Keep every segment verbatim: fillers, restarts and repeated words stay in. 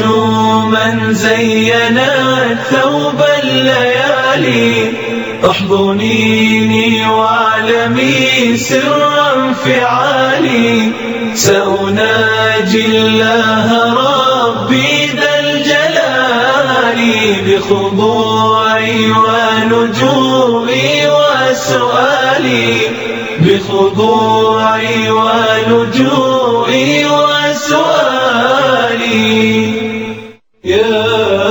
نجوما زينت ثوب الليالي احضنيني واعلمي سر انفعالي سأناجي الله ربي ذا الجلال بخضوعي ولجوئي وسؤالي بخضوعي ولجوئي وسؤالي يا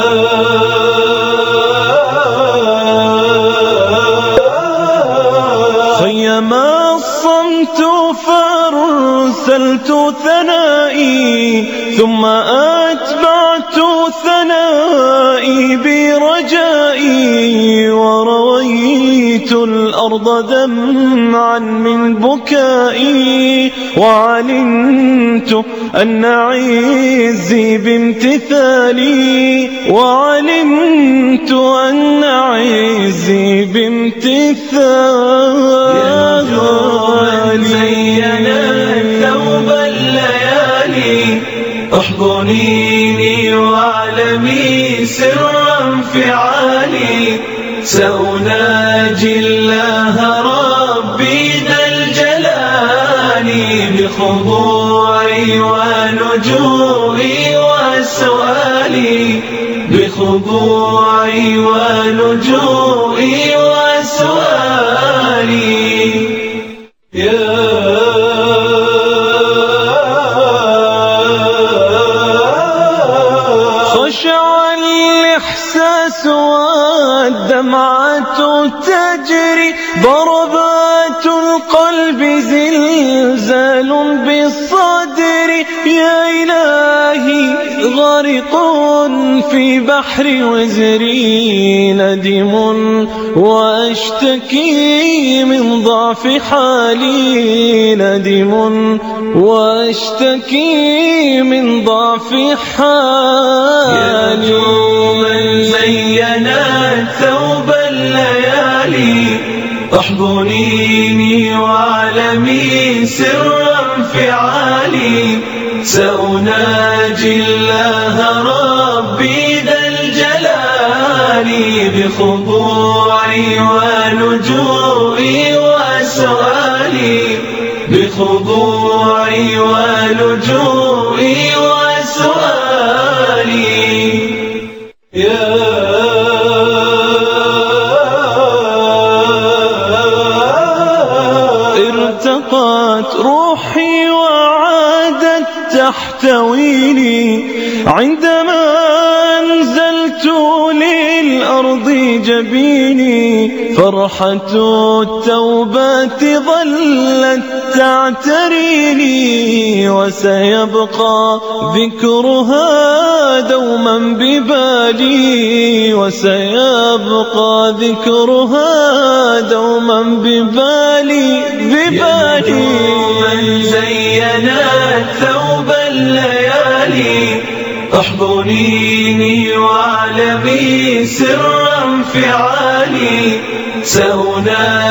خيما الصمت فارسلت ثنائي ثم أتبعت ثنائي برجائي ورويت الأرض دمعا من بكائي وعلمت أن عزي بامتثالي وعلمت أن عزي بامتثالي زينت ثوب الليالي احضنيني واعلمي سر انفعالي سأناجي الله ربي ذا الجلال بخضوعي ولجوئي وسؤالي بخضوعي ولجوئي وسؤالي يا خشع الإحساس والدمعة تجري ضربات القلب زلزال بالصدر يا إلهي غرق في بحر وزري ندم وأشتكي من ضعف حالي ندم وأشتكي من ضعف حالي يا نجوما زينت ثوب الليالي احضنيني واعلمي سر انفعالي سأناجي الله ربي ذا الجلال بخضوعي ولجوئي وسؤالي بخضوعي ولجوئي وسؤالي يا ارتقت روحي وعادت تحتويني عندما أنزلت للأرض جبيني فرحة التوبة ظلت تعتريني وسيبقى ذكرها دوما ببالي وسيبقى ذكرها دوما ببالي ببالي من زينت ثوب الليالي احضنيني واعلمي سر انفعالي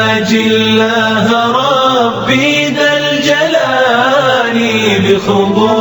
سأناجي الله ربي ذا الجلال بخضوع